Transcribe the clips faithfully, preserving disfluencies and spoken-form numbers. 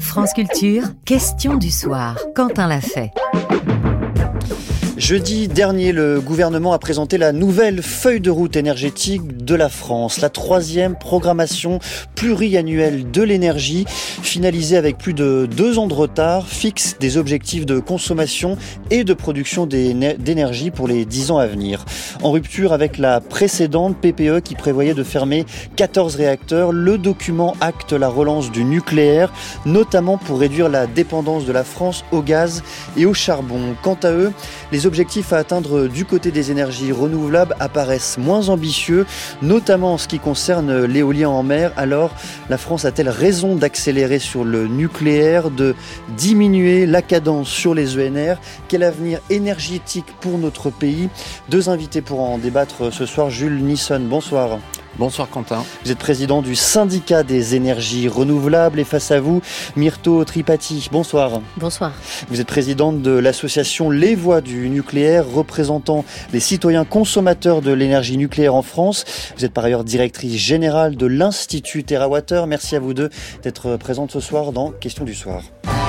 France Culture, question du soir. Quentin l'a fait. Jeudi dernier, le gouvernement a présenté la nouvelle feuille de route énergétique de la France, la troisième programmation pluriannuelle de l'énergie, finalisée avec plus de deux ans de retard, fixe des objectifs de consommation et de production d'énergie pour les dix ans à venir. En rupture avec la précédente P P E qui prévoyait de fermer quatorze réacteurs, le document acte la relance du nucléaire, notamment pour réduire la dépendance de la France au gaz et au charbon. Quant à eux, les objectifs à atteindre du côté des énergies renouvelables apparaissent moins ambitieux, notamment en ce qui concerne l'éolien en mer. Alors, la France a-t-elle raison d'accélérer sur le nucléaire, de diminuer la cadence sur les E N R ? Quel avenir énergétique pour notre pays ? Deux invités pour en débattre ce soir. Jules Nisson, bonsoir. Bonsoir Quentin. Vous êtes président du syndicat des énergies renouvelables et face à vous, Myrto Tripati. Bonsoir. Bonsoir. Vous êtes présidente de l'association Les Voix du nucléaire, représentant les citoyens consommateurs de l'énergie nucléaire en France. Vous êtes par ailleurs directrice générale de l'Institut TerraWater. Merci à vous deux d'être présentes ce soir dans Question du soir.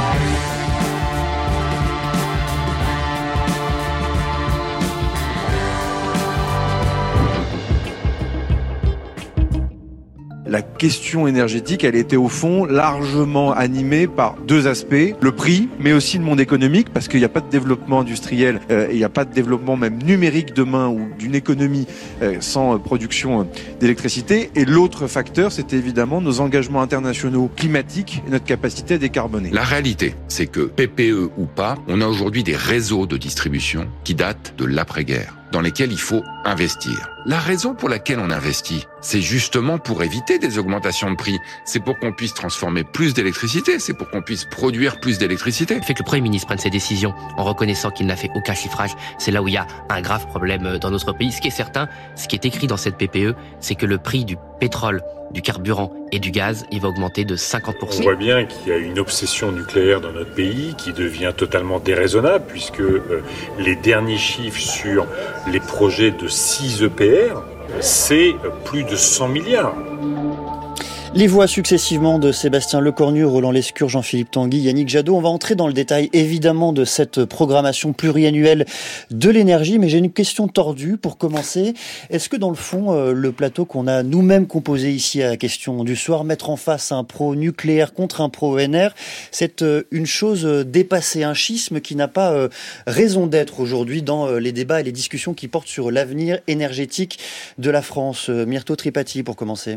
La question énergétique, elle était au fond largement animée par deux aspects. Le prix, mais aussi le monde économique, parce qu'il n'y a pas de développement industriel, euh, et il n'y a pas de développement même numérique demain ou d'une économie euh, sans production euh, d'électricité. Et l'autre facteur, c'était évidemment nos engagements internationaux climatiques et notre capacité à décarboner. La réalité, c'est que P P E ou pas, on a aujourd'hui des réseaux de distribution qui datent de l'après-guerre, dans lesquels il faut investir. La raison pour laquelle on investit, c'est justement pour éviter des augmentations de prix. C'est pour qu'on puisse transformer plus d'électricité, c'est pour qu'on puisse produire plus d'électricité. Le fait que le Premier ministre prenne ses décisions en reconnaissant qu'il n'a fait aucun chiffrage, c'est là où il y a un grave problème dans notre pays. Ce qui est certain, ce qui est écrit dans cette P P E, c'est que le prix du pétrole, du carburant et du gaz, il va augmenter de cinquante pour cent. On voit bien qu'il y a une obsession nucléaire dans notre pays qui devient totalement déraisonnable puisque euh, les derniers chiffres sur les projets de six E P R, c'est plus de cent milliards. Les voix successivement de Sébastien Lecornu, Roland Lescure, Jean-Philippe Tanguy, Yannick Jadot. On va entrer dans le détail évidemment de cette programmation pluriannuelle de l'énergie, mais j'ai une question tordue pour commencer. Est-ce que dans le fond, euh, le plateau qu'on a nous-mêmes composé ici à la question du soir, mettre en face un pro-nucléaire contre un pro-E N R, c'est euh, une chose dépassée, un schisme qui n'a pas euh, raison d'être aujourd'hui dans euh, les débats et les discussions qui portent sur l'avenir énergétique de la France. Euh, Myrto Tripati pour commencer.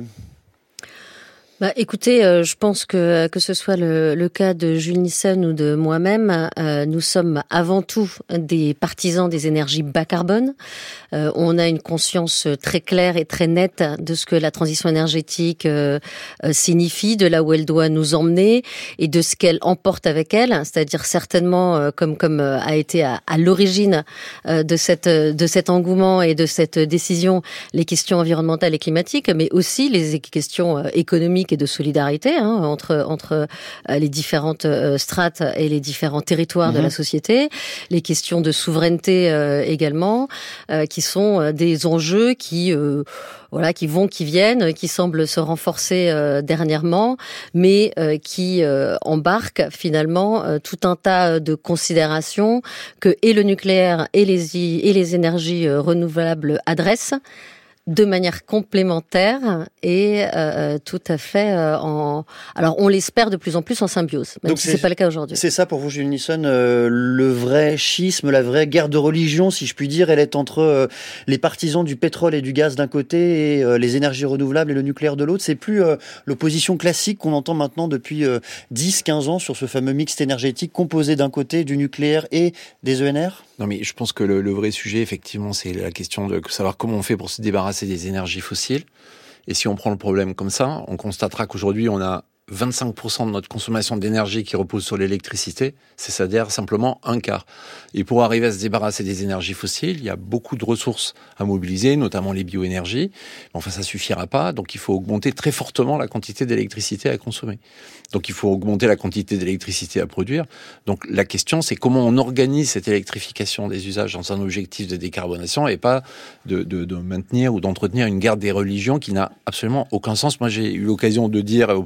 Bah, écoutez, euh, je pense que que ce soit le, le cas de Jules Nisson ou de moi-même, euh, nous sommes avant tout des partisans des énergies bas carbone. Euh, on a une conscience très claire et très nette de ce que la transition énergétique euh, euh, signifie, de là où elle doit nous emmener et de ce qu'elle emporte avec elle, c'est-à-dire certainement euh, comme comme euh, a été à, à l'origine euh, de cette de cet engouement et de cette décision les questions environnementales et climatiques, mais aussi les questions euh, économiques et de solidarité hein, entre entre euh, les différentes euh, strates et les différents territoires mmh. de la société, les questions de souveraineté euh, également, euh, qui sont euh, des enjeux qui euh, voilà qui vont, qui viennent, qui semblent se renforcer euh, dernièrement, mais euh, qui euh, embarquent finalement euh, tout un tas de considérations que et le nucléaire et les et les énergies euh, renouvelables adressent de manière complémentaire et euh, tout à fait euh, en... Alors, on l'espère de plus en plus en symbiose, même Donc si c'est, c'est pas le cas aujourd'hui. C'est ça pour vous, Jules Nisson, euh, le vrai schisme, la vraie guerre de religion, si je puis dire, elle est entre euh, les partisans du pétrole et du gaz d'un côté et euh, les énergies renouvelables et le nucléaire de l'autre. C'est plus euh, l'opposition classique qu'on entend maintenant depuis euh, dix quinze ans sur ce fameux mixte énergétique composé d'un côté du nucléaire et des E N R ? Non, mais je pense que le, le vrai sujet, effectivement, c'est la question de savoir comment on fait pour se débarrasser des énergies fossiles. Et si on prend le problème comme ça, on constatera qu'aujourd'hui, on a vingt-cinq pour cent de notre consommation d'énergie qui repose sur l'électricité, c'est-à-dire simplement un quart. Et pour arriver à se débarrasser des énergies fossiles, il y a beaucoup de ressources à mobiliser, notamment les bioénergies. Enfin, ça suffira pas, donc il faut augmenter très fortement la quantité d'électricité à consommer. Donc il faut augmenter la quantité d'électricité à produire. Donc la question, c'est comment on organise cette électrification des usages dans un objectif de décarbonation et pas de, de, de maintenir ou d'entretenir une guerre des religions qui n'a absolument aucun sens. Moi, j'ai eu l'occasion de dire au Premier ministre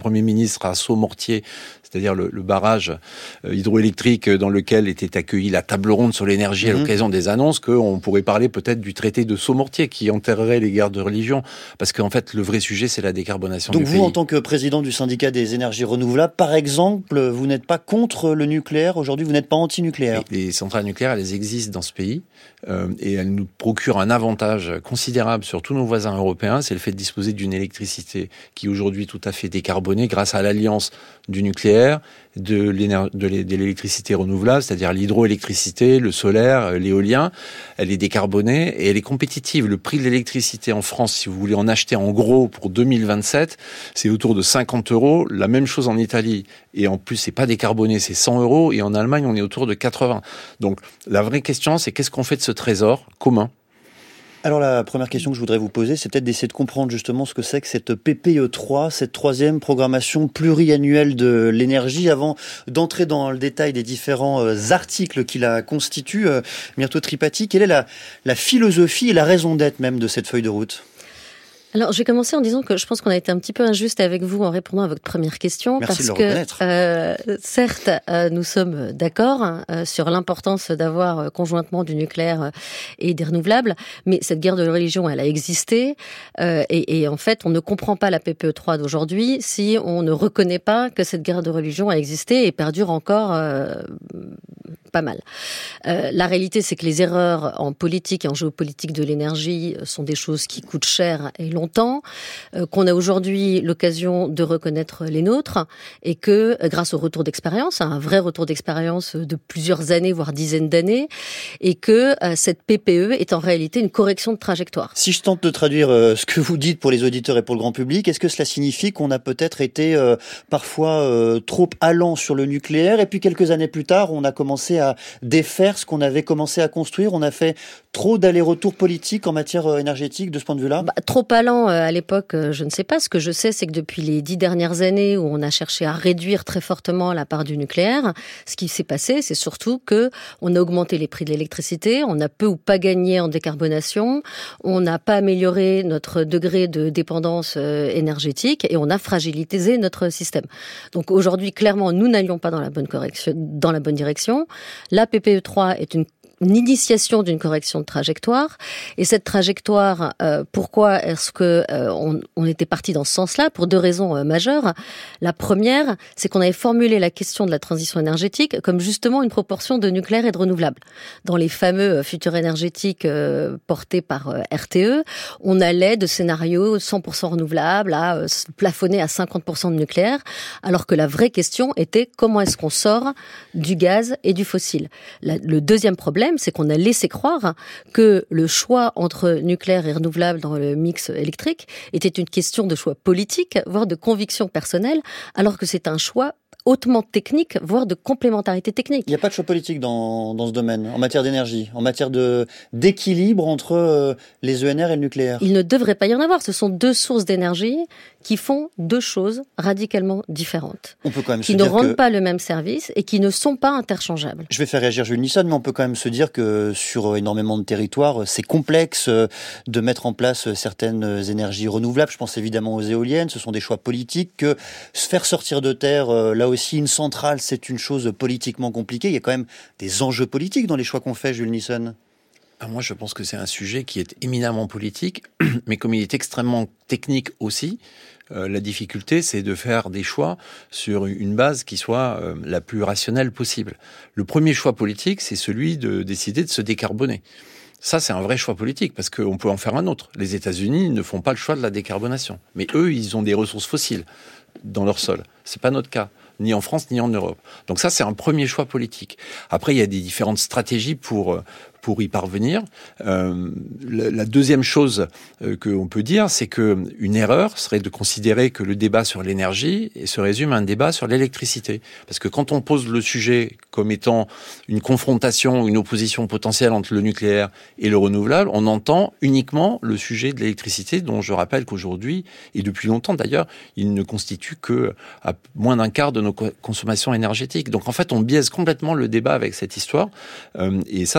sera Saut-Mortier, c'est-à-dire le, le barrage euh, hydroélectrique dans lequel était accueillie la table ronde sur l'énergie mmh. à l'occasion des annonces, qu'on pourrait parler peut-être du traité de Saut-Mortier qui enterrerait les guerres de religion, parce qu'en fait le vrai sujet c'est la décarbonation Donc du vous, pays. En tant que président du syndicat des énergies renouvelables, par exemple, vous n'êtes pas contre le nucléaire aujourd'hui, vous n'êtes pas anti-nucléaire? Les, les centrales nucléaires, elles existent dans ce pays euh, et elles nous procurent un avantage considérable sur tous nos voisins européens, c'est le fait de disposer d'une électricité qui est aujourd'hui tout à fait décarbonée grâce à l'alliance du nucléaire, de, de l'électricité renouvelable, c'est-à-dire l'hydroélectricité, le solaire, l'éolien. Elle est décarbonée et elle est compétitive. Le prix de l'électricité en France, si vous voulez en acheter en gros pour deux mille vingt-sept, c'est autour de cinquante euros. La même chose en Italie. Et en plus, c'est pas décarboné, c'est cent euros. Et en Allemagne, on est autour de quatre-vingts. Donc, la vraie question, c'est qu'est-ce qu'on fait de ce trésor commun ? Alors la première question que je voudrais vous poser, c'est peut-être d'essayer de comprendre justement ce que c'est que cette P P E trois, cette troisième programmation pluriannuelle de l'énergie. Avant d'entrer dans le détail des différents articles qui la constituent, Myrto Tripati, quelle est la, la philosophie et la raison d'être même de cette feuille de route ? Alors, je vais commencer en disant que je pense qu'on a été un petit peu injuste avec vous en répondant à votre première question. Merci parce de le reconnaître. que, euh, certes, euh, nous sommes d'accord euh, sur l'importance d'avoir euh, conjointement du nucléaire euh, et des renouvelables, mais cette guerre de religion, elle a existé, euh, et, et en fait, on ne comprend pas la P P E trois d'aujourd'hui si on ne reconnaît pas que cette guerre de religion a existé et perdure encore euh, pas mal. Euh, la réalité, c'est que les erreurs en politique et en géopolitique de l'énergie sont des choses qui coûtent cher et longtemps, euh, qu'on a aujourd'hui l'occasion de reconnaître les nôtres et que, grâce au retour d'expérience, un vrai retour d'expérience de plusieurs années, voire dizaines d'années, et que euh, cette P P E est en réalité une correction de trajectoire. Si je tente de traduire euh, ce que vous dites pour les auditeurs et pour le grand public, est-ce que cela signifie qu'on a peut-être été euh, parfois euh, trop allant sur le nucléaire et puis quelques années plus tard, on a commencé à défaire ce qu'on avait commencé à construire? On a fait trop d'allers-retours politiques en matière euh, énergétique de ce point de vue-là? Bah, trop allant euh, à l'époque, euh, je ne sais pas. Ce que je sais, c'est que depuis les dix dernières années où on a cherché à réduire très fortement la part du nucléaire, ce qui s'est passé, c'est surtout que on a augmenté les prix de l'électricité, on a peu ou pas gagné en décarbonation, on n'a pas amélioré notre degré de dépendance euh, énergétique et on a fragilisé notre système. Donc aujourd'hui, clairement, nous n'allions pas dans la bonne correction, dans la bonne direction. La P P E trois est une une initiation d'une correction de trajectoire. Et cette trajectoire, euh, pourquoi est-ce que euh, on, on était parti dans ce sens-là? Pour deux raisons euh, majeures. La première, c'est qu'on avait formulé la question de la transition énergétique comme justement une proportion de nucléaire et de renouvelable. Dans les fameux euh, futurs énergétiques euh, portés par euh, R T E, on allait de scénario cent pour cent renouvelable à euh, plafonner à cinquante pour cent de nucléaire, alors que la vraie question était comment est-ce qu'on sort du gaz et du fossile. La, le deuxième problème, c'est qu'on a laissé croire que le choix entre nucléaire et renouvelable dans le mix électrique était une question de choix politique, voire de conviction personnelle, alors que c'est un choix hautement technique, voire de complémentarité technique. Il n'y a pas de choix politique dans, dans ce domaine, en matière d'énergie, en matière de, d'équilibre entre euh, les E N R et le nucléaire. Il ne devrait pas y en avoir. Ce sont deux sources d'énergie qui font deux choses radicalement différentes. On peut quand même qui se ne dire rendent que... pas le même service et qui ne sont pas interchangeables. Je vais faire réagir Jules Nisson, mais on peut quand même se dire que sur énormément de territoires, c'est complexe de mettre en place certaines énergies renouvelables. Je pense évidemment aux éoliennes, ce sont des choix politiques. Que se faire sortir de terre, là aussi, une centrale, c'est une chose politiquement compliquée. Il y a quand même des enjeux politiques dans les choix qu'on fait, Jules Nisson. Ah, moi, je pense que c'est un sujet qui est éminemment politique, mais comme il est extrêmement technique aussi, euh, la difficulté, c'est de faire des choix sur une base qui soit euh, la plus rationnelle possible. Le premier choix politique, c'est celui de décider de se décarboner. Ça, c'est un vrai choix politique, parce qu'on peut en faire un autre. Les États-Unis ne font pas le choix de la décarbonation. Mais eux, ils ont des ressources fossiles dans leur sol. C'est pas notre cas, ni en France, ni en Europe. Donc ça, c'est un premier choix politique. Après, il y a des différentes stratégies pour... pour y parvenir. Euh, la, la deuxième chose euh, qu'on peut dire, c'est que une erreur serait de considérer que le débat sur l'énergie se résume à un débat sur l'électricité. Parce que quand on pose le sujet comme étant une confrontation, une opposition potentielle entre le nucléaire et le renouvelable, on entend uniquement le sujet de l'électricité, dont je rappelle qu'aujourd'hui, et depuis longtemps d'ailleurs, il ne constitue que à moins d'un quart de nos consommations énergétiques. Donc en fait, on biaise complètement le débat avec cette histoire. Euh, et ça, c'est, je pense,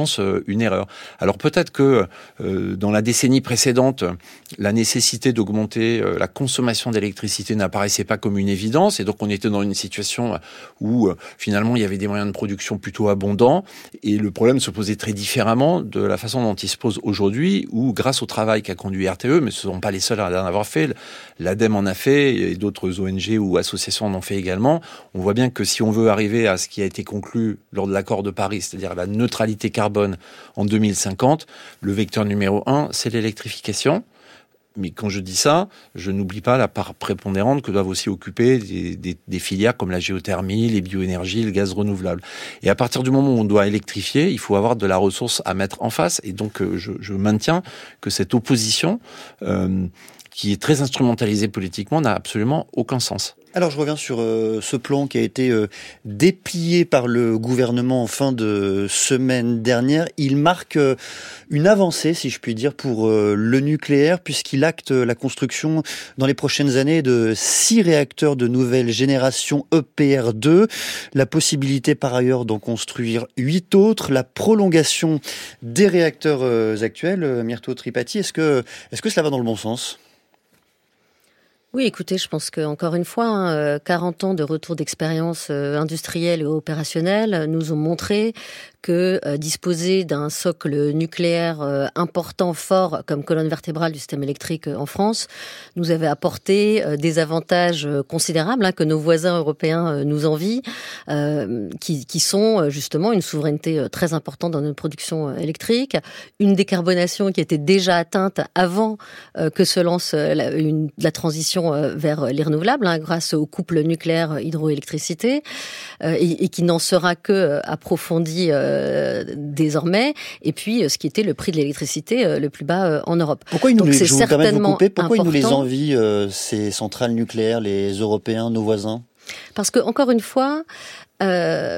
pense, une erreur. Alors peut-être que euh, dans la décennie précédente, la nécessité d'augmenter euh, la consommation d'électricité n'apparaissait pas comme une évidence, et donc on était dans une situation où euh, finalement il y avait des moyens de production plutôt abondants, et le problème se posait très différemment de la façon dont il se pose aujourd'hui, où grâce au travail qu'a conduit R T E, mais ce ne sont pas les seuls à en avoir fait, l'ADEME en a fait, et d'autres O N G ou associations en ont fait également, on voit bien que si on veut arriver à ce qui a été conclu lors de l'accord de Paris, c'est-à-dire la neutralité carbone en deux mille cinquante, le vecteur numéro un, c'est l'électrification. Mais quand je dis ça, je n'oublie pas la part prépondérante que doivent aussi occuper des, des, des filières comme la géothermie, les bioénergies, le gaz renouvelable. Et à partir du moment où on doit électrifier, il faut avoir de la ressource à mettre en face. Et donc, je, je maintiens que cette opposition, euh, qui est très instrumentalisée politiquement, n'a absolument aucun sens. Alors je reviens sur euh, ce plan qui a été euh, déplié par le gouvernement en fin de semaine dernière. Il marque euh, une avancée, si je puis dire, pour euh, le nucléaire, puisqu'il acte la construction dans les prochaines années de six réacteurs de nouvelle génération E P R deux, la possibilité par ailleurs d'en construire huit autres, la prolongation des réacteurs euh, actuels. Euh, Myrto Tripati, est-ce que, est-ce que cela va dans le bon sens ? Oui, écoutez, je pense qu'encore une fois, hein, quarante ans de retour d'expérience industrielle et opérationnelle nous ont montré que euh, disposer d'un socle nucléaire euh, important, fort, comme colonne vertébrale du système électrique euh, en France, nous avait apporté euh, des avantages euh, considérables, hein, que nos voisins européens euh, nous envient, euh, qui, qui sont euh, justement une souveraineté euh, très importante dans notre production euh, électrique, une décarbonation qui était déjà atteinte avant euh, que se lance euh, la, une, la transition euh, vers les renouvelables, hein, grâce au couple nucléaire hydroélectricité, euh, et, et qui n'en sera que euh, approfondi euh, désormais, et puis ce qui était le prix de l'électricité le plus bas en Europe. Pourquoi ils nous, Donc, les, c'est je vous permets de vous couper, pourquoi important. Ils nous les envient, euh, ces centrales nucléaires, les Européens, nos voisins ? Parce que, encore une fois, euh,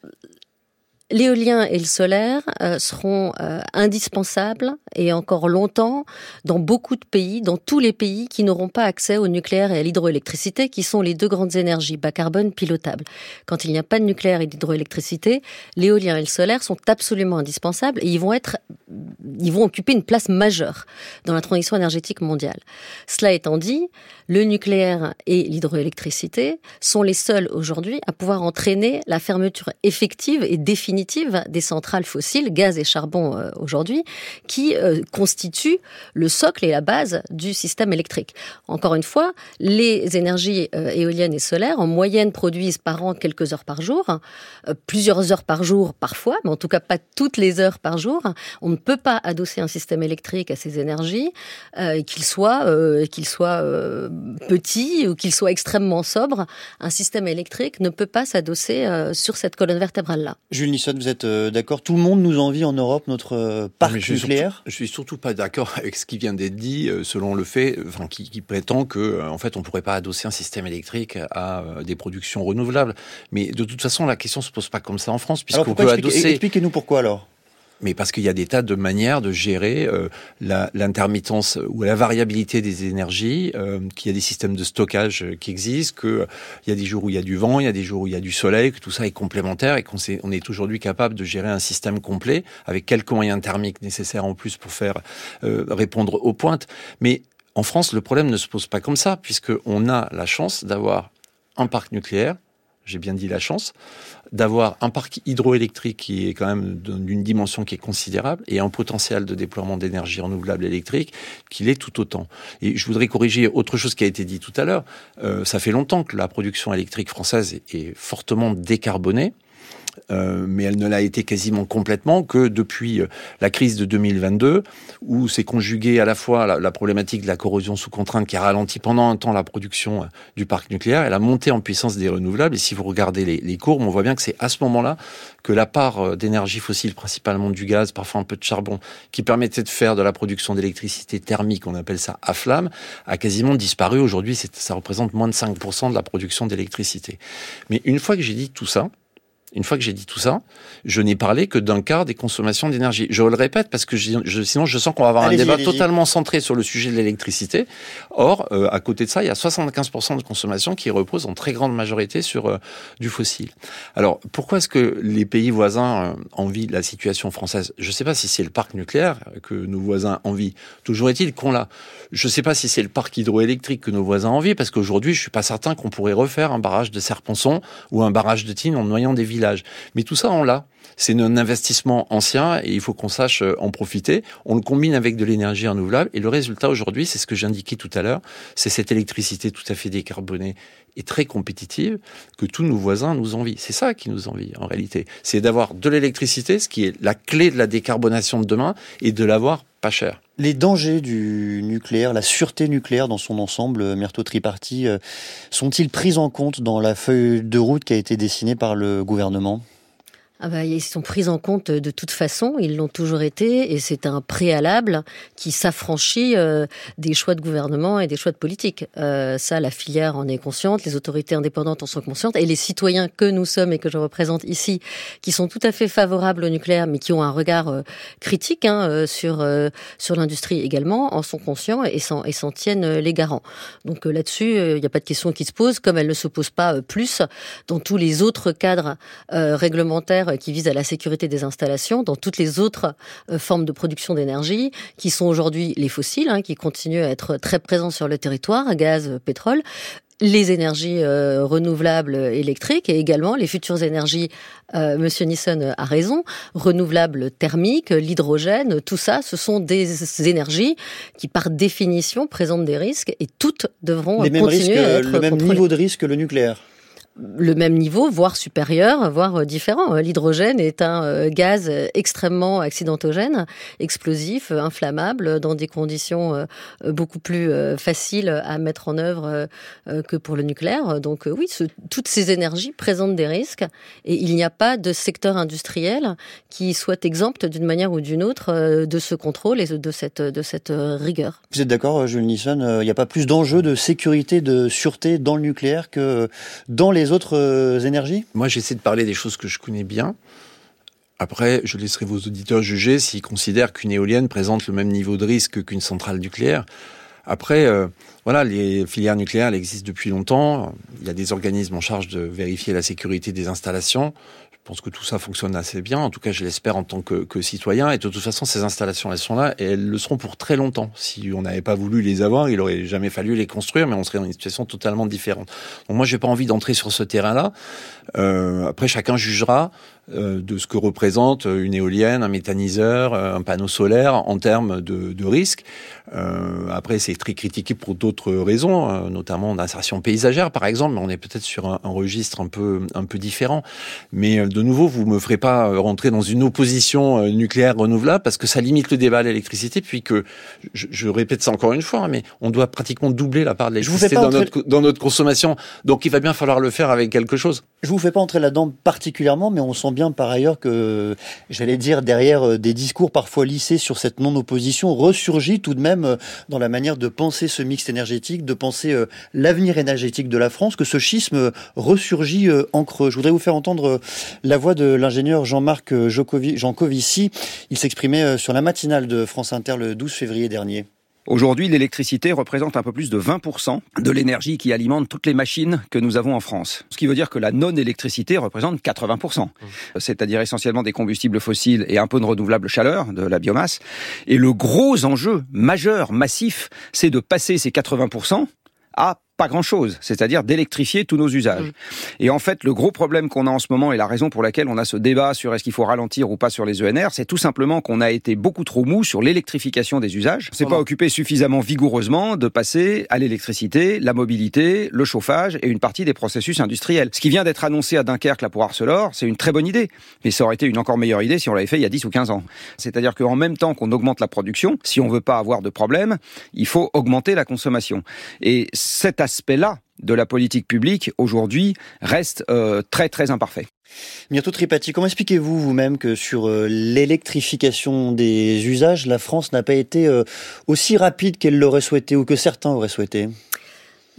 l'éolien et le solaire euh, seront euh, indispensables et encore longtemps dans beaucoup de pays, dans tous les pays qui n'auront pas accès au nucléaire et à l'hydroélectricité, qui sont les deux grandes énergies bas carbone pilotables. Quand il n'y a pas de nucléaire et d'hydroélectricité, l'éolien et le solaire sont absolument indispensables et ils vont être, ils vont occuper une place majeure dans la transition énergétique mondiale. Cela étant dit, le nucléaire et l'hydroélectricité sont les seuls aujourd'hui à pouvoir entraîner la fermeture effective et définitive des centrales fossiles, gaz et charbon euh, aujourd'hui, qui euh, constituent le socle et la base du système électrique. Encore une fois, les énergies euh, éoliennes et solaires, en moyenne, produisent par an quelques heures par jour, euh, plusieurs heures par jour parfois, mais en tout cas pas toutes les heures par jour. On ne peut pas adosser un système électrique à ces énergies, euh, qu'il soit, euh, qu'il soit euh, petit ou qu'il soit extrêmement sobre. Un système électrique ne peut pas s'adosser euh, sur cette colonne vertébrale-là. Jules Nisson, vous êtes euh, d'accord ? Tout le monde nous envie en Europe notre euh, parc je nucléaire surtout, Je suis surtout pas d'accord avec ce qui vient d'être dit, euh, selon le fait, enfin, qui, qui prétend que, euh, en fait, on pourrait pas adosser un système électrique à euh, des productions renouvelables. Mais de toute façon, la question se pose pas comme ça en France, puisqu'on peut expliquer, adosser. Expliquez-nous pourquoi alors. Mais parce qu'il y a des tas de manières de gérer euh, la, l'intermittence ou la variabilité des énergies, euh, qu'il y a des systèmes de stockage qui existent, qu'il euh, y a des jours où il y a du vent, il y a des jours où il y a du soleil, que tout ça est complémentaire et qu'on est, on est aujourd'hui capable de gérer un système complet avec quelques moyens thermiques nécessaires en plus pour faire euh, répondre aux pointes. Mais en France, le problème ne se pose pas comme ça, puisqu'on a la chance d'avoir un parc nucléaire, j'ai bien dit la chance, d'avoir un parc hydroélectrique qui est quand même d'une dimension qui est considérable et un potentiel de déploiement d'énergie renouvelable électrique qu'il est tout autant. Et je voudrais corriger autre chose qui a été dit tout à l'heure. Euh, ça fait longtemps que la production électrique française est, est fortement décarbonée. Euh, mais elle ne l'a été quasiment complètement que depuis euh, la crise de deux mille vingt-deux, où s'est conjuguée à la fois la, la problématique de la corrosion sous contrainte qui a ralenti pendant un temps la production euh, du parc nucléaire et la montée en puissance des renouvelables. Et si vous regardez les, les courbes, on voit bien que c'est à ce moment-là que la part euh, d'énergie fossile, principalement du gaz, parfois un peu de charbon, qui permettait de faire de la production d'électricité thermique, on appelle ça à flamme, a quasiment disparu. Aujourd'hui, c'est, ça représente moins de cinq pour cent de la production d'électricité. Mais une fois que j'ai dit tout ça, Une fois que j'ai dit tout ça, je n'ai parlé que d'un quart des consommations d'énergie. Je le répète parce que je, je, sinon je sens qu'on va avoir allez-y, un débat allez-y. totalement centré sur le sujet de l'électricité. Or, euh, à côté de ça, il y a soixante-quinze pour cent de consommation qui repose en très grande majorité sur euh, du fossile. Alors, pourquoi est-ce que les pays voisins euh, envient la situation française ? Je ne sais pas si c'est le parc nucléaire que nos voisins envient. Toujours est-il qu'on l'a. Je ne sais pas si c'est le parc hydroélectrique que nos voisins envient, parce qu'aujourd'hui, je ne suis pas certain qu'on pourrait refaire un barrage de Serre-Ponçon ou un barrage de Tignes en noyant des villes. Mais tout ça, on l'a. C'est un investissement ancien et il faut qu'on sache en profiter. On le combine avec de l'énergie renouvelable et le résultat aujourd'hui, c'est ce que j'indiquais tout à l'heure, c'est cette électricité tout à fait décarbonée et très compétitive que tous nos voisins nous envient. C'est ça qui nous envie en réalité. C'est d'avoir de l'électricité, ce qui est la clé de la décarbonation de demain, et de l'avoir pas cher. Les dangers du nucléaire, la sûreté nucléaire dans son ensemble, Myrto Tripathi, sont-ils pris en compte dans la feuille de route qui a été dessinée par le gouvernement ? Ah bah, ils sont pris en compte de toute façon, ils l'ont toujours été, et c'est un préalable qui s'affranchit euh, des choix de gouvernement et des choix de politique. Euh, ça, la filière en est consciente, les autorités indépendantes en sont conscientes, et les citoyens que nous sommes et que je représente ici, qui sont tout à fait favorables au nucléaire, mais qui ont un regard euh, critique hein, euh, sur euh, sur l'industrie également, en sont conscients et s'en, et s'en tiennent les garants. Donc euh, là-dessus, il euh, n'y a pas de question qui se pose, comme elle ne se pose pas euh, plus dans tous les autres cadres euh, réglementaires qui visent à la sécurité des installations, dans toutes les autres euh, formes de production d'énergie, qui sont aujourd'hui les fossiles, hein, qui continuent à être très présents sur le territoire, gaz, pétrole, les énergies euh, renouvelables électriques et également les futures énergies, euh, Monsieur Nisson a raison, renouvelables thermiques, l'hydrogène, tout ça, ce sont des énergies qui par définition présentent des risques et toutes devront les continuer mêmes risques, à être le même contrôlées. niveau de risque que le nucléaire. Le même niveau, voire supérieur, voire différent. L'hydrogène est un gaz extrêmement accidentogène, explosif, inflammable, dans des conditions beaucoup plus faciles à mettre en œuvre que pour le nucléaire. Donc oui, ce, toutes ces énergies présentent des risques et il n'y a pas de secteur industriel qui soit exempt d'une manière ou d'une autre de ce contrôle et de cette, de cette rigueur. Vous êtes d'accord, Jules Nisson, il n'y a pas plus d'enjeux de sécurité, de sûreté dans le nucléaire que dans les autres énergies ? Moi, j'essaie de parler des choses que je connais bien. Après, je laisserai vos auditeurs juger s'ils considèrent qu'une éolienne présente le même niveau de risque qu'une centrale nucléaire. Après, euh, voilà, les filières nucléaires elles existent depuis longtemps. Il y a des organismes en charge de vérifier la sécurité des installations. Je pense que tout ça fonctionne assez bien. En tout cas, je l'espère en tant que, que citoyen. Et de toute façon, ces installations, elles sont là et elles le seront pour très longtemps. Si on n'avait pas voulu les avoir, il aurait jamais fallu les construire, mais on serait dans une situation totalement différente. Donc moi, j'ai pas envie d'entrer sur ce terrain-là. Euh, après, chacun jugera euh, de ce que représente une éolienne, un méthaniseur, un panneau solaire en termes de, de risque. Euh, après, c'est très critiqué pour d'autres raisons, euh, notamment d'insertion paysagère, par exemple. Mais on est peut-être sur un, un registre un peu, un peu différent. Mais de nouveau, vous me ferez pas rentrer dans une opposition nucléaire renouvelable parce que ça limite le débat à l'électricité. Puis que, je, je répète ça encore une fois, mais on doit pratiquement doubler la part de l'électricité dans, entrer... notre, dans notre consommation. Donc, il va bien falloir le faire avec quelque chose. Je vous fais pas entrer là-dedans particulièrement, mais on sent bien par ailleurs que, j'allais dire, derrière des discours parfois lissés sur cette non-opposition, ressurgit tout de même dans la manière de penser ce mix énergétique, de penser l'avenir énergétique de la France, que ce schisme ressurgit en creux. Je voudrais vous faire entendre la voix de l'ingénieur Jean-Marc Jancovici. Il s'exprimait sur la matinale de France Inter le douze février dernier. Aujourd'hui, l'électricité représente un peu plus de vingt pour cent de l'énergie qui alimente toutes les machines que nous avons en France. Ce qui veut dire que la non-électricité représente quatre-vingts pour cent. C'est-à-dire essentiellement des combustibles fossiles et un peu de renouvelable chaleur, de la biomasse. Et le gros enjeu majeur, massif, c'est de passer ces quatre-vingts pour cent à pas grand-chose, c'est-à-dire d'électrifier tous nos usages. Mmh. Et en fait, le gros problème qu'on a en ce moment et la raison pour laquelle on a ce débat sur est-ce qu'il faut ralentir ou pas sur les E N R, c'est tout simplement qu'on a été beaucoup trop mou sur l'électrification des usages. C'est pas occupé suffisamment vigoureusement de passer à l'électricité, la mobilité, le chauffage et une partie des processus industriels. Ce qui vient d'être annoncé à Dunkerque là pour Arcelor, c'est une très bonne idée, mais ça aurait été une encore meilleure idée si on l'avait fait il y a dix ou quinze ans. C'est-à-dire qu'en même temps qu'on augmente la production, si on veut pas avoir de problème, il faut augmenter la consommation. Et cet aspect-là de la politique publique, aujourd'hui, reste euh, très très imparfait. Myrto Tripathi, comment expliquez-vous vous-même que sur euh, l'électrification des usages, la France n'a pas été euh, aussi rapide qu'elle l'aurait souhaité ou que certains auraient souhaité ?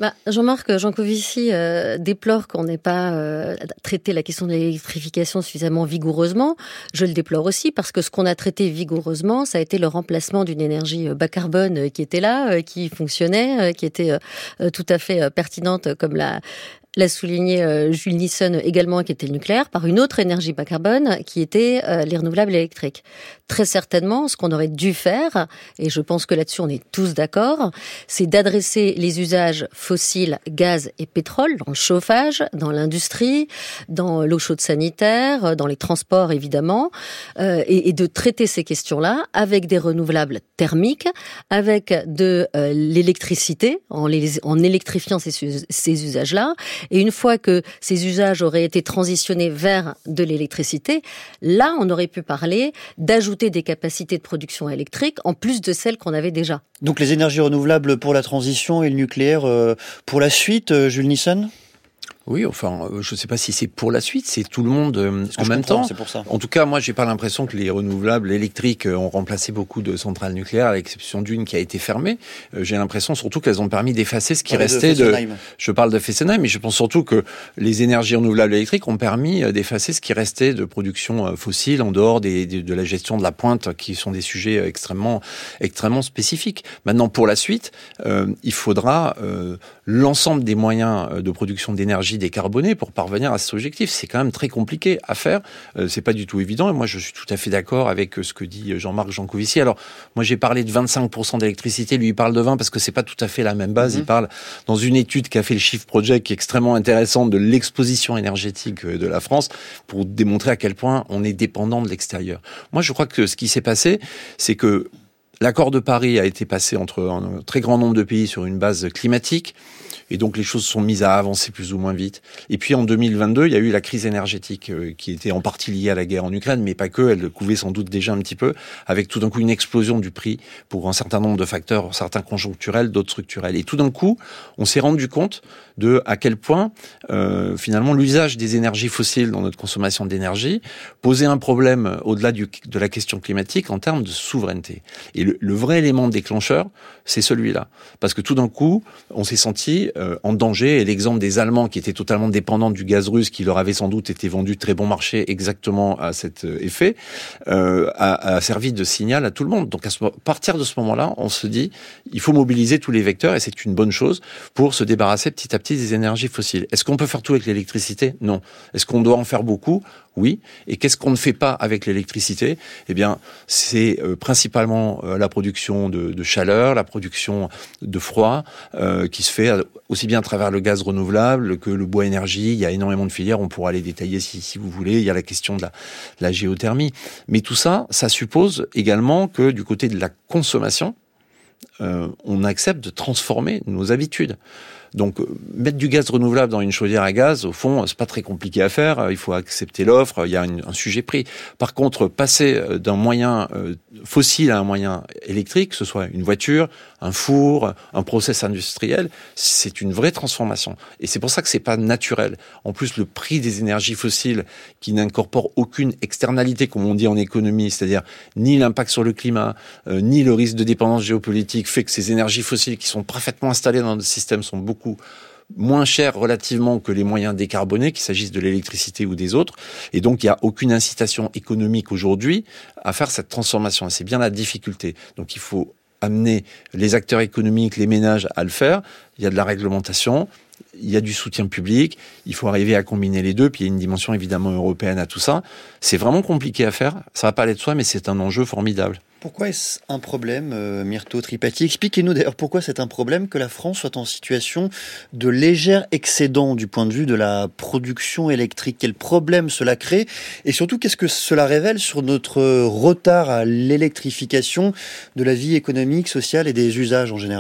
Bah, Jean-Marc Jancovici euh, déplore qu'on n'ait pas euh, traité la question de l'électrification suffisamment vigoureusement. Je le déplore aussi parce que ce qu'on a traité vigoureusement, ça a été le remplacement d'une énergie bas carbone euh, qui était là, euh, qui fonctionnait, euh, qui était euh, tout à fait euh, pertinente, comme la l'a souligné euh, Jules Nisson également, qui était le nucléaire, par une autre énergie bas carbone qui était euh, les renouvelables électriques. Très certainement, ce qu'on aurait dû faire, et je pense que là-dessus on est tous d'accord, c'est d'adresser les usages fossiles, gaz et pétrole, dans le chauffage, dans l'industrie, dans l'eau chaude sanitaire, dans les transports évidemment, euh, et, et de traiter ces questions-là avec des renouvelables thermiques, avec de euh, l'électricité, en, les, en électrifiant ces, ces usages-là. Et une fois que ces usages auraient été transitionnés vers de l'électricité, là, on aurait pu parler d'ajouter des capacités de production électrique en plus de celles qu'on avait déjà. Donc les énergies renouvelables pour la transition et le nucléaire euh, pour la suite, euh, Jules Nisson ? Oui, enfin, je ne sais pas si c'est pour la suite, c'est tout le monde euh, en même temps. C'est pour ça. En tout cas, moi, j'ai pas l'impression que les renouvelables électriques ont remplacé beaucoup de centrales nucléaires, à l'exception d'une qui a été fermée. Euh, j'ai l'impression surtout qu'elles ont permis d'effacer ce qui restait de. de... Je parle de Fessenheim, mais je pense surtout que les énergies renouvelables électriques ont permis d'effacer ce qui restait de production fossile en dehors des, de, de la gestion de la pointe, qui sont des sujets extrêmement, extrêmement spécifiques. Maintenant, pour la suite, euh, il faudra euh, l'ensemble des moyens de production d'énergie décarbonée pour parvenir à cet objectif. C'est quand même très compliqué à faire. Euh, c'est pas du tout évident. Et moi, je suis tout à fait d'accord avec ce que dit Jean-Marc Jancovici. Alors, moi, j'ai parlé de vingt-cinq pour cent d'électricité. Lui, il parle de vingt parce que c'est pas tout à fait la même base. Mmh. Il parle dans une étude qu'a fait le Shift Project, qui est extrêmement intéressante, de l'exposition énergétique de la France, pour démontrer à quel point on est dépendant de l'extérieur. Moi, je crois que ce qui s'est passé, c'est que l'accord de Paris a été passé entre un très grand nombre de pays sur une base climatique. Et donc les choses sont mises à avancer plus ou moins vite. Et puis en deux mille vingt-deux, il y a eu la crise énergétique euh, qui était en partie liée à la guerre en Ukraine, mais pas que, elle couvait sans doute déjà un petit peu, avec tout d'un coup une explosion du prix pour un certain nombre de facteurs, certains conjoncturels, d'autres structurels. Et tout d'un coup, on s'est rendu compte de à quel point euh, finalement l'usage des énergies fossiles dans notre consommation d'énergie posait un problème au-delà du, de la question climatique en termes de souveraineté. Et le, le vrai élément déclencheur, c'est celui-là. Parce que tout d'un coup, on s'est senti euh, en danger. Et l'exemple des Allemands qui étaient totalement dépendants du gaz russe, qui leur avait sans doute été vendu très bon marché exactement à cet effet, euh, a, a servi de signal à tout le monde. Donc à, ce, à partir de ce moment-là, on se dit, il faut mobiliser tous les vecteurs, et c'est une bonne chose pour se débarrasser petit à petit des énergies fossiles. Est-ce qu'on peut faire tout avec l'électricité ? Non. Est-ce qu'on doit en faire beaucoup ? Oui. Et qu'est-ce qu'on ne fait pas avec l'électricité ? Eh bien, c'est euh, principalement euh, la production de, de chaleur, la production de froid, euh, qui se fait aussi bien à travers le gaz renouvelable que le bois énergie. Il y a énormément de filières, on pourra les détailler si, si vous voulez. Il y a la question de la, de la géothermie. Mais tout ça, ça suppose également que du côté de la consommation, euh, on accepte de transformer nos habitudes. Donc, mettre du gaz renouvelable dans une chaudière à gaz, au fond, c'est pas très compliqué à faire. Il faut accepter l'offre. Il y a une, un sujet prix. Par contre, passer d'un moyen euh, fossile à un moyen électrique, que ce soit une voiture, un four, un process industriel, c'est une vraie transformation. Et c'est pour ça que c'est pas naturel. En plus, le prix des énergies fossiles, qui n'incorporent aucune externalité, comme on dit en économie, c'est-à-dire ni l'impact sur le climat, euh, ni le risque de dépendance géopolitique, fait que ces énergies fossiles qui sont parfaitement installées dans notre système sont beaucoup moins cher relativement que les moyens décarbonés, qu'il s'agisse de l'électricité ou des autres. Et donc, il n'y a aucune incitation économique aujourd'hui à faire cette transformation. Et c'est bien la difficulté. Donc, il faut amener les acteurs économiques, les ménages à le faire. Il y a de la réglementation, il y a du soutien public, il faut arriver à combiner les deux, puis il y a une dimension évidemment européenne à tout ça. C'est vraiment compliqué à faire, ça va pas aller de soi, mais c'est un enjeu formidable. Pourquoi est-ce un problème, euh, Myrto Tripati ? Expliquez-nous d'ailleurs pourquoi c'est un problème que la France soit en situation de léger excédent du point de vue de la production électrique. Quel problème cela crée ? Et surtout, qu'est-ce que cela révèle sur notre retard à l'électrification de la vie économique, sociale et des usages en général ?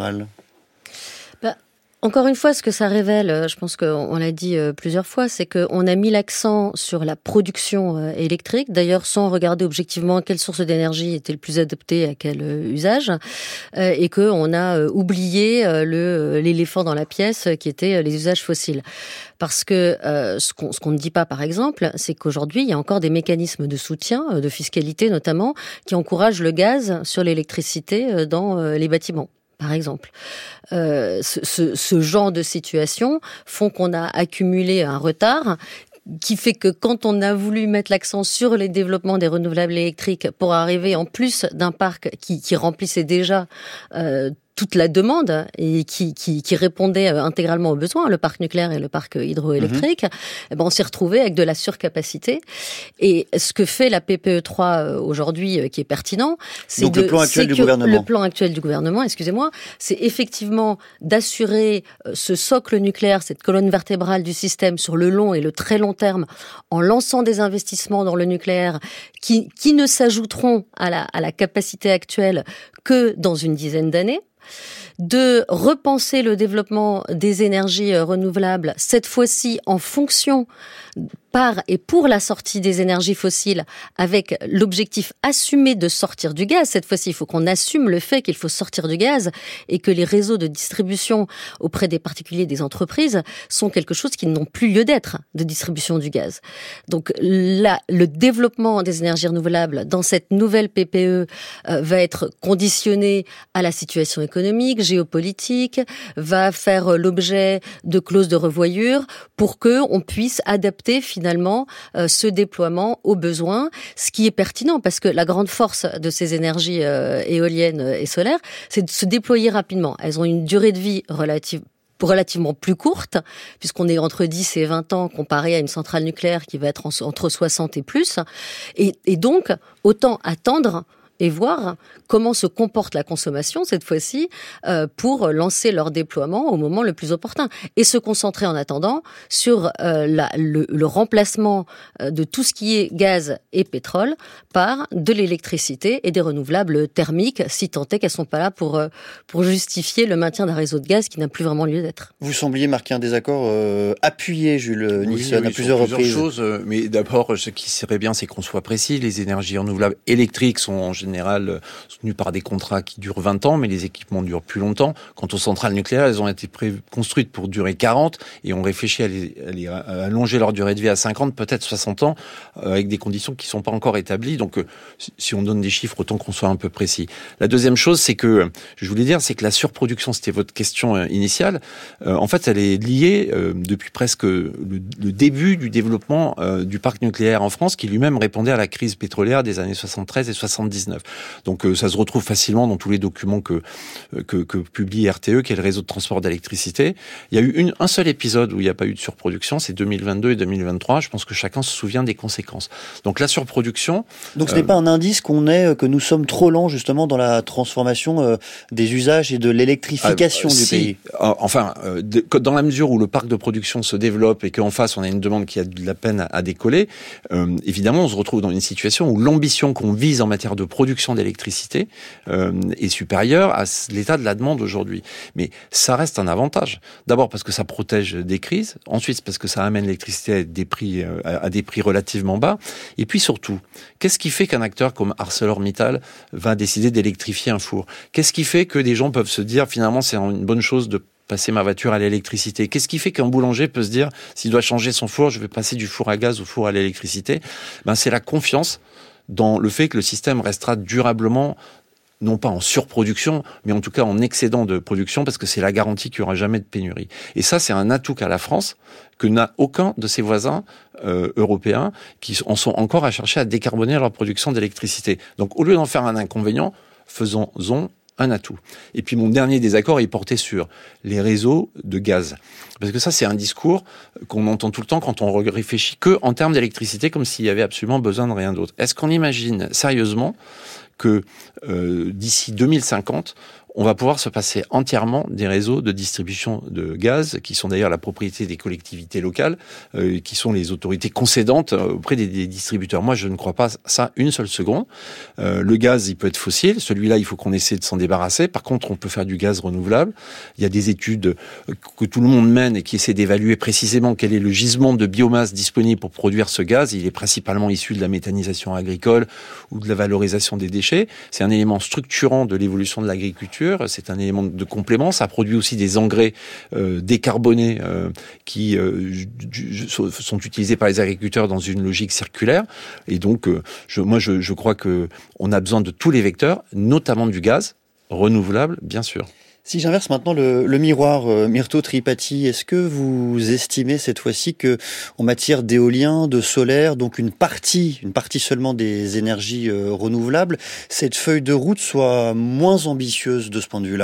Bah, encore une fois, ce que ça révèle, je pense qu'on l'a dit plusieurs fois, c'est qu'on a mis l'accent sur la production électrique, d'ailleurs sans regarder objectivement quelle source d'énergie était le plus adaptée à quel usage, et qu'on a oublié le, l'éléphant dans la pièce qui était les usages fossiles. Parce que euh, ce qu'on, ce qu'on ne dit pas, par exemple, c'est qu'aujourd'hui, il y a encore des mécanismes de soutien, de fiscalité notamment, qui encouragent le gaz sur l'électricité dans les bâtiments. par exemple. Euh, ce, ce, ce genre de situation font qu'on a accumulé un retard qui fait que quand on a voulu mettre l'accent sur les développements des renouvelables électriques pour arriver en plus d'un parc qui, qui remplissait déjà euh, toute la demande et qui, qui, qui répondait intégralement aux besoins, le parc nucléaire et le parc hydroélectrique, mmh. eh ben on s'est retrouvé avec de la surcapacité. Et ce que fait la P P E trois aujourd'hui, qui est pertinent, c'est Donc de, le plan actuel du que, gouvernement. Le plan actuel du gouvernement, excusez-moi, c'est effectivement d'assurer ce socle nucléaire, cette colonne vertébrale du système sur le long et le très long terme, en lançant des investissements dans le nucléaire qui, qui ne s'ajouteront à la, à la capacité actuelle que dans une dizaine d'années. De repenser le développement des énergies renouvelables, cette fois-ci en fonction par et pour la sortie des énergies fossiles, avec l'objectif assumé de sortir du gaz. Cette fois-ci, il faut qu'on assume le fait qu'il faut sortir du gaz et que les réseaux de distribution auprès des particuliers, des entreprises, sont quelque chose qui n'ont plus lieu d'être, de distribution du gaz. Donc là, le développement des énergies renouvelables dans cette nouvelle P P E euh, va être conditionné à la situation économique, géopolitique, va faire l'objet de clauses de revoyure pour que on puisse adapter finalement finalement euh, ce déploiement aux besoins, ce qui est pertinent parce que la grande force de ces énergies euh, éoliennes et solaires, c'est de se déployer rapidement. Elles ont une durée de vie relative relativement plus courte, puisqu'on est entre dix et vingt ans comparé à une centrale nucléaire qui va être en, entre soixante et plus. Et, et donc, autant attendre et voir comment se comporte la consommation, cette fois-ci, euh, pour lancer leur déploiement au moment le plus opportun. Et se concentrer en attendant sur euh, la, le, le remplacement de tout ce qui est gaz et pétrole par de l'électricité et des renouvelables thermiques, si tant est qu'elles ne sont pas là pour, euh, pour justifier le maintien d'un réseau de gaz qui n'a plus vraiment lieu d'être. Vous sembliez marquer un désaccord euh, appuyé, Jules oui, Nisson, oui, à plusieurs reprises. Plusieurs choses, mais d'abord, ce qui serait bien, c'est qu'on soit précis. Les énergies renouvelables électriques sont en général général soutenues par des contrats qui durent vingt ans, mais les équipements durent plus longtemps. Quant aux centrales nucléaires, elles ont été pré- construites pour durer quarante et on réfléchit à, les, à, les, à allonger leur durée de vie à cinquante, peut-être soixante ans, euh, avec des conditions qui ne sont pas encore établies. Donc, euh, si on donne des chiffres, autant qu'on soit un peu précis. La deuxième chose, c'est que, je voulais dire, c'est que la surproduction, c'était votre question euh, initiale, euh, en fait, elle est liée euh, depuis presque le, le début du développement euh, du parc nucléaire en France, qui lui-même répondait à la crise pétrolière des années soixante-treize et soixante-dix-neuf. Donc euh, ça se retrouve facilement dans tous les documents que, que, que publie R T E, qui est le réseau de transport d'électricité. Il y a eu une, un seul épisode où il n'y a pas eu de surproduction, c'est deux mille vingt-deux et deux mille vingt-trois. Je pense que chacun se souvient des conséquences. Donc la surproduction... Donc ce euh, n'est pas un indice qu'on est, que nous sommes trop lents justement dans la transformation euh, des usages et de l'électrification euh, du si, pays. Enfin, euh, de, dans la mesure où le parc de production se développe et qu'en face on a une demande qui a de la peine à, à décoller, euh, évidemment on se retrouve dans une situation où l'ambition qu'on vise en matière de production d'électricité euh, est supérieure à l'état de la demande aujourd'hui. Mais ça reste un avantage. D'abord parce que ça protège des crises, ensuite parce que ça amène l'électricité à des prix, euh, à des prix relativement bas, et puis surtout, qu'est-ce qui fait qu'un acteur comme ArcelorMittal va décider d'électrifier un four ? Qu'est-ce qui fait que des gens peuvent se dire finalement c'est une bonne chose de passer ma voiture à l'électricité? Qu'est-ce qui fait qu'un boulanger peut se dire, s'il doit changer son four, je vais passer du four à gaz au four à l'électricité? Ben, c'est la confiance dans le fait que le système restera durablement, non pas en surproduction, mais en tout cas en excédent de production, parce que c'est la garantie qu'il n'y aura jamais de pénurie. Et ça, c'est un atout qu'a la France, que n'a aucun de ses voisins euh, européens, qui en sont encore à chercher à décarboner leur production d'électricité. Donc, au lieu d'en faire un inconvénient, faisons-en un atout. Et puis mon dernier désaccord est porté sur les réseaux de gaz. Parce que ça, c'est un discours qu'on entend tout le temps quand on réfléchit que en termes d'électricité, comme s'il y avait absolument besoin de rien d'autre. Est-ce qu'on imagine sérieusement que euh, d'ici deux mille cinquante, on va pouvoir se passer entièrement des réseaux de distribution de gaz, qui sont d'ailleurs la propriété des collectivités locales, euh, qui sont les autorités concédantes auprès des, des distributeurs. Moi, je ne crois pas ça une seule seconde. Euh, le gaz, il peut être fossile. Celui-là, il faut qu'on essaie de s'en débarrasser. Par contre, on peut faire du gaz renouvelable. Il y a des études que tout le monde mène et qui essaient d'évaluer précisément quel est le gisement de biomasse disponible pour produire ce gaz. Il est principalement issu de la méthanisation agricole ou de la valorisation des déchets. C'est un élément structurant de l'évolution de l'agriculture. C'est un élément de complément. Ça produit aussi des engrais euh, décarbonés euh, qui euh, sont utilisés par les agriculteurs dans une logique circulaire. Et donc, euh, je, moi, je, je crois que on a besoin de tous les vecteurs, notamment du gaz renouvelable, bien sûr. Si j'inverse maintenant le, le miroir, euh, Myrto Tripati, est-ce que vous estimez cette fois-ci que, en matière d'éolien, de solaire, donc une partie, une partie seulement des énergies euh, renouvelables, cette feuille de route soit moins ambitieuse de ce point de vue-là ?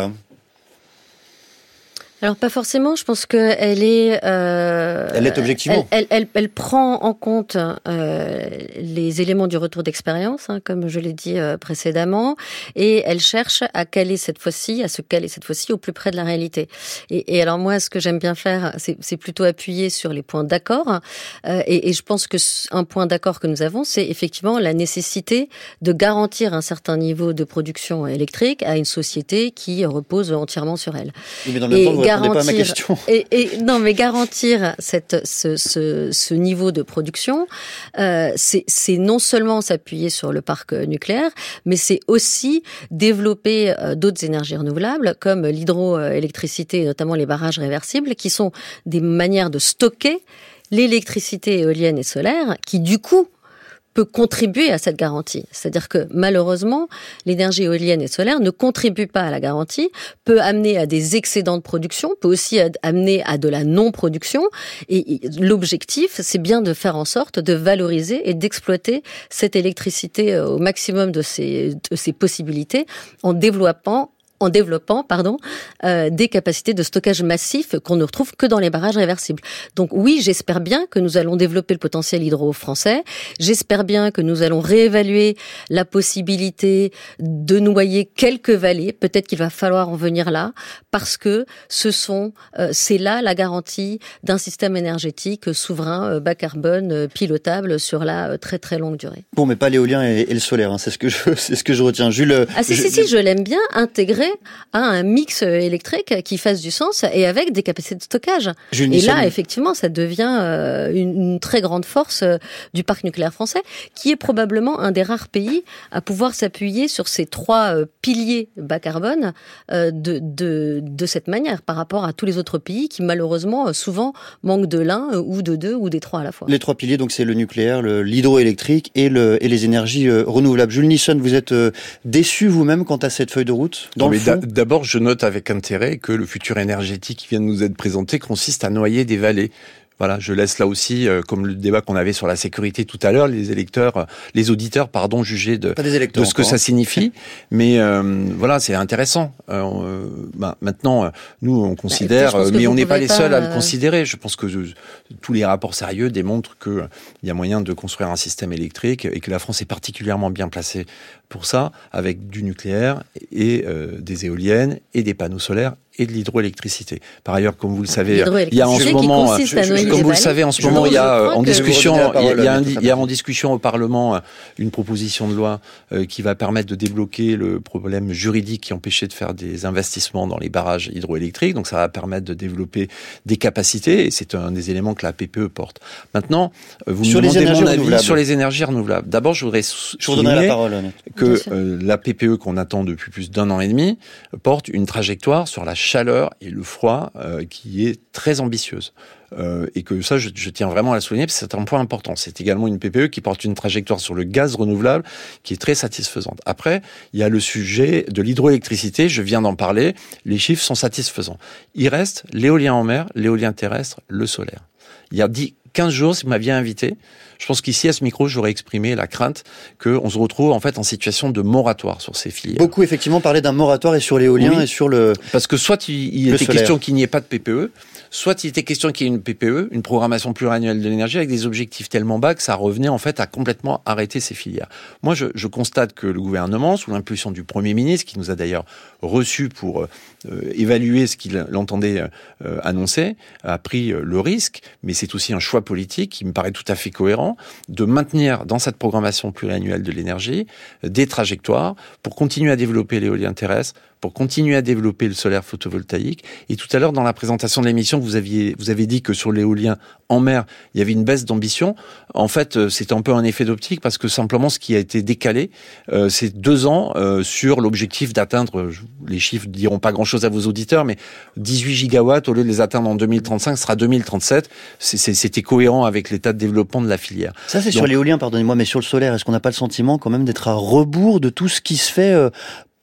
Alors pas forcément, je pense qu'elle est... Euh, elle est objectivement. Elle, elle, elle, elle prend en compte euh, les éléments du retour d'expérience, hein, comme je l'ai dit euh, précédemment, et elle cherche à caler cette fois-ci, à se caler cette fois-ci au plus près de la réalité. Et, et alors moi, ce que j'aime bien faire, c'est, c'est plutôt appuyer sur les points d'accord, euh, et, et je pense que un point d'accord que nous avons, c'est effectivement la nécessité de garantir un certain niveau de production électrique à une société qui repose entièrement sur elle. Oui, mais dans le même temps, vous répondez pas à ma question. Et, et non, mais garantir cette, ce, ce, ce niveau de production, euh, c'est, c'est non seulement s'appuyer sur le parc nucléaire, mais c'est aussi développer euh, d'autres énergies renouvelables comme l'hydroélectricité, notamment les barrages réversibles, qui sont des manières de stocker l'électricité éolienne et solaire, qui du coup peut contribuer à cette garantie. C'est-à-dire que malheureusement, l'énergie éolienne et solaire ne contribue pas à la garantie, peut amener à des excédents de production, peut aussi amener à de la non-production. Et l'objectif, c'est bien de faire en sorte de valoriser et d'exploiter cette électricité au maximum de ses, de ses possibilités en développant en développant pardon, euh, des capacités de stockage massif qu'on ne retrouve que dans les barrages réversibles. Donc oui, j'espère bien que nous allons développer le potentiel hydro français. J'espère bien que nous allons réévaluer la possibilité de noyer quelques vallées. Peut-être qu'il va falloir en venir là, parce que ce sont, euh, c'est là la garantie d'un système énergétique souverain, euh, bas carbone, euh, pilotable sur la euh, très très longue durée. Bon, mais pas l'éolien et, et le solaire, hein, c'est ce que je, c'est ce que je retiens. Jules. Ah si je, si si, je l'aime bien intégrer à un mix électrique qui fasse du sens et avec des capacités de stockage. Jules et Nissan. là, effectivement, ça devient euh, une, une très grande force euh, du parc nucléaire français, qui est probablement un des rares pays à pouvoir s'appuyer sur ces trois euh, piliers bas carbone euh, de, de, de cette manière, par rapport à tous les autres pays qui, malheureusement, euh, souvent manquent de l'un euh, ou de deux ou des trois à la fois. Les trois piliers, donc c'est le nucléaire, le, l'hydroélectrique et, le, et les énergies euh, renouvelables. Jules Nissan, vous êtes euh, déçu vous-même quant à cette feuille de route dans non, le mais fond d'a- D'abord, je note avec intérêt que le futur énergétique qui vient de nous être présenté consiste à noyer des vallées. Voilà, je laisse là aussi, euh, comme le débat qu'on avait sur la sécurité tout à l'heure, les électeurs, euh, les auditeurs, pardon, juger de, Pas des électeurs de ce que encore. ça signifie. Mais euh, voilà, c'est intéressant. Euh, euh, bah, maintenant, euh, nous, on considère, Bah, écoutez, je pense que mais vous on n'est pas pouvez les pas, seuls à le euh, considérer. Je pense que euh, tous les rapports sérieux démontrent que euh, il y a moyen de construire un système électrique et que la France est particulièrement bien placée pour ça, avec du nucléaire et euh, des éoliennes et des panneaux solaires et de l'hydroélectricité. Par ailleurs, comme vous le savez, il y a en ce moment, qui consiste à je- noyer comme des vous le vallées. savez, en ce Je moment, il y a crois en que- discussion, Je vais vous redonner la il y a, parole, un- il y a en discussion au Parlement une proposition de loi euh, qui va permettre de débloquer le problème juridique qui empêchait de faire des investissements dans les barrages hydroélectriques. Donc, ça va permettre de développer des capacités et c'est un des éléments que la P P E porte. Maintenant, euh, vous Sur me les demandez énergies mon avis renouvelables. sur les énergies renouvelables. D'abord, je voudrais sou- Je vous donnerai la souligner parole. que euh, la P P E qu'on attend depuis plus d'un an et demi porte une trajectoire sur la chaleur et le froid euh, qui est très ambitieuse. Euh, et que ça, je, je tiens vraiment à la souligner, parce que c'est un point important. C'est également une P P E qui porte une trajectoire sur le gaz renouvelable qui est très satisfaisante. Après, il y a le sujet de l'hydroélectricité, je viens d'en parler, les chiffres sont satisfaisants. Il reste l'éolien en mer, l'éolien terrestre, le solaire. Il y a dix, quinze jours, si vous m'aviez invité, je pense qu'ici, à ce micro, j'aurais exprimé la crainte qu'on se retrouve en fait en situation de moratoire sur ces filières. Beaucoup, effectivement, parlaient d'un moratoire et sur l'éolien Oui. et sur le... Parce que soit il, il Le était solaire. question qu'il n'y ait pas de P P E, soit il était question qu'il y ait une P P E, une programmation pluriannuelle de l'énergie, avec des objectifs tellement bas que ça revenait en fait à complètement arrêter ces filières. Moi, je, je constate que le gouvernement, sous l'impulsion du Premier ministre, qui nous a d'ailleurs reçus pour euh, évaluer ce qu'il entendait euh, annoncer, a pris euh, le risque, mais c'est aussi un choix politique qui me paraît tout à fait cohérent, de maintenir dans cette programmation pluriannuelle de l'énergie des trajectoires pour continuer à développer l'éolien terrestre, pour continuer à développer le solaire photovoltaïque. Et tout à l'heure, dans la présentation de l'émission, vous aviez, vous avez dit que sur l'éolien en mer, il y avait une baisse d'ambition. En fait, c'était un peu un effet d'optique parce que simplement, ce qui a été décalé, euh, c'est deux ans euh, sur l'objectif d'atteindre, les chiffres ne diront pas grand-chose à vos auditeurs, mais dix-huit gigawatts, au lieu de les atteindre en deux mille trente-cinq, ce sera deux mille trente-sept. C'est, c'est, c'était cohérent avec l'état de développement de la filière. Ça, c'est Donc, sur l'éolien, pardonnez-moi, mais sur le solaire, est-ce qu'on n'a pas le sentiment quand même d'être à rebours de tout ce qui se fait euh,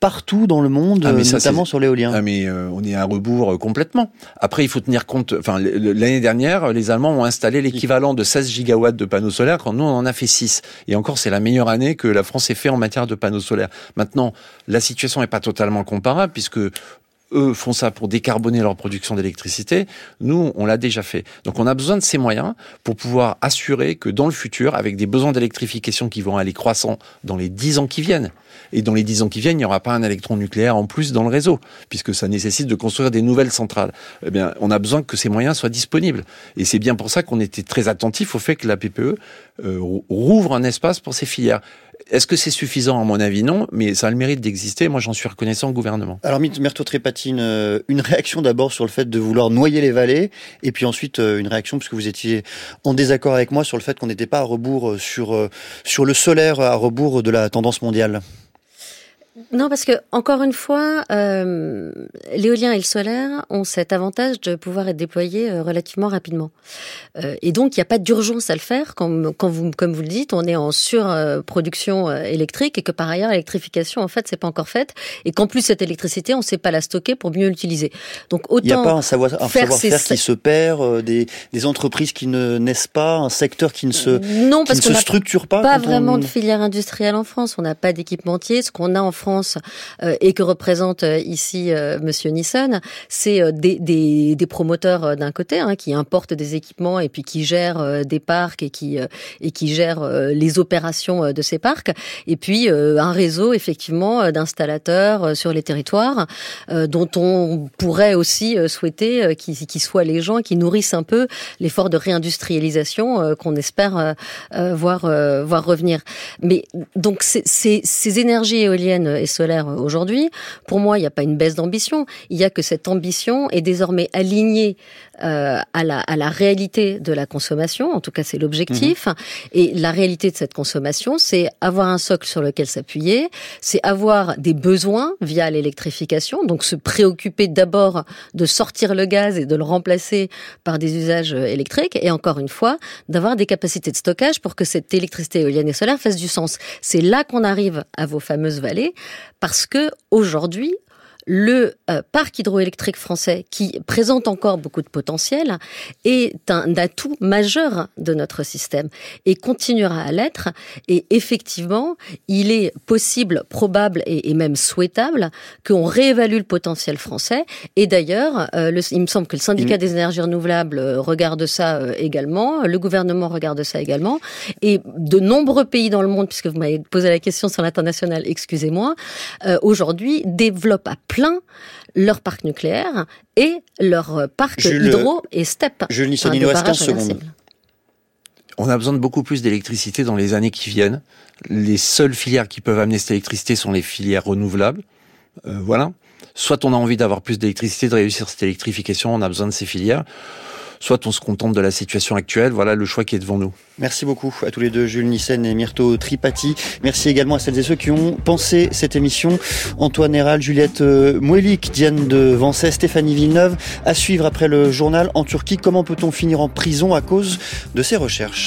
partout dans le monde, ah, ça, notamment c'est... sur l'éolien. Ah, mais euh, on est à rebours euh, complètement. Après, il faut tenir compte. Enfin, l'année dernière, les Allemands ont installé l'équivalent de seize gigawatts de panneaux solaires, quand nous on en a fait six. Et encore, c'est la meilleure année que la France ait fait en matière de panneaux solaires. Maintenant, la situation n'est pas totalement comparable, puisque eux font ça pour décarboner leur production d'électricité. Nous, on l'a déjà fait. Donc, on a besoin de ces moyens pour pouvoir assurer que dans le futur, avec des besoins d'électrification qui vont aller croissant dans les dix ans qui viennent, et dans les dix ans qui viennent, il n'y aura pas un électron nucléaire en plus dans le réseau, puisque ça nécessite de construire des nouvelles centrales. Eh bien, on a besoin que ces moyens soient disponibles. Et c'est bien pour ça qu'on était très attentif au fait que la P P E euh, rouvre un espace pour ces filières. Est-ce que c'est suffisant? À mon avis, non, mais ça a le mérite d'exister. Moi, j'en suis reconnaissant au gouvernement. Alors, Myrto Tripati, une, une réaction d'abord sur le fait de vouloir noyer les vallées, et puis ensuite une réaction, parce que vous étiez en désaccord avec moi sur le fait qu'on n'était pas à rebours sur, sur le solaire, à rebours de la tendance mondiale. Non, parce que encore une fois, euh, l'éolien et le solaire ont cet avantage de pouvoir être déployés euh, relativement rapidement. Euh, et donc, il n'y a pas d'urgence à le faire quand, quand vous, comme vous le dites, on est en surproduction euh, électrique et que par ailleurs, l'électrification, en fait, c'est pas encore faite et qu'en plus cette électricité, on ne sait pas la stocker pour mieux l'utiliser. Donc, autant il n'y a pas un savoir, un faire savoir-faire ces... qui se perd, euh, des, des entreprises qui ne naissent pas, un secteur qui ne se, non, parce qui ne se structure pas. Pas vraiment on... de filière industrielle en France. On n'a pas d'équipementier. Ce qu'on a en France euh, et que représente euh, ici euh, Monsieur Nisson, c'est euh, des, des, des promoteurs euh, d'un côté hein, qui importent des équipements et puis qui gèrent euh, des parcs et qui euh, et qui gèrent euh, les opérations euh, de ces parcs. Et puis euh, un réseau effectivement euh, d'installateurs euh, sur les territoires euh, dont on pourrait aussi euh, souhaiter euh, qu'ils, qu'ils soient les gens qui nourrissent un peu l'effort de réindustrialisation euh, qu'on espère euh, euh, voir euh, voir revenir. Mais donc c'est, c'est, ces énergies éoliennes et solaires aujourd'hui, pour moi, il n'y a pas une baisse d'ambition. Il y a que cette ambition est désormais alignée euh, à la à la réalité de la consommation. En tout cas, c'est l'objectif. Mmh. Et la réalité de cette consommation, c'est avoir un socle sur lequel s'appuyer, c'est avoir des besoins via l'électrification. Donc, se préoccuper d'abord de sortir le gaz et de le remplacer par des usages électriques. Et encore une fois, d'avoir des capacités de stockage pour que cette électricité éolienne et solaire fasse du sens. C'est là qu'on arrive à vos fameuses vallées, parce que aujourd'hui, le euh, parc hydroélectrique français, qui présente encore beaucoup de potentiel, est un atout majeur de notre système et continuera à l'être. Et effectivement, il est possible, probable et, et même souhaitable qu'on réévalue le potentiel français. Et d'ailleurs, euh, le, il me semble que le syndicat des énergies renouvelables regarde ça euh, également, le gouvernement regarde ça également, et de nombreux pays dans le monde, puisque vous m'avez posé la question sur l'international, excusez-moi, euh, aujourd'hui développent à plein leur parc nucléaire et leur parc Jules, hydro et STEP. Jules Nisson, il nous reste quinze secondes. On a besoin de beaucoup plus d'électricité dans les années qui viennent. Les seules filières qui peuvent amener cette électricité sont les filières renouvelables. Euh, voilà. Soit on a envie d'avoir plus d'électricité, de réussir cette électrification, on a besoin de ces filières. Soit on se contente de la situation actuelle. Voilà le choix qui est devant nous. Merci beaucoup à tous les deux, Jules Nisson et Myrto Tripati. Merci également à celles et ceux qui ont pensé cette émission. Antoine Héral, Juliette Mouelik, Diane de Vancey, Stéphanie Villeneuve. À suivre après le journal en Turquie. Comment peut-on finir en prison à cause de ces recherches ?